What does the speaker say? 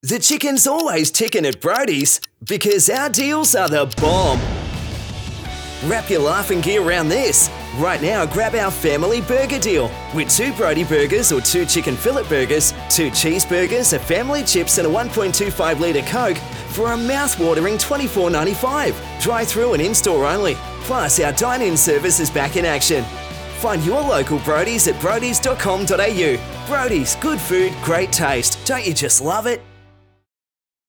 The chicken's always ticking at Brody's because our deals are the bomb. Wrap your laughing gear around this. Right now, grab our family burger deal with 2 Brody burgers or 2 chicken fillet burgers, 2 cheeseburgers, a family chips and a 1.25 litre Coke for a mouth-watering $24.95. Drive-through and in-store only. Plus, our dine-in service is back in action. Find your local Brody's at brodys.com.au. Brody's, good food, great taste. Don't you just love it?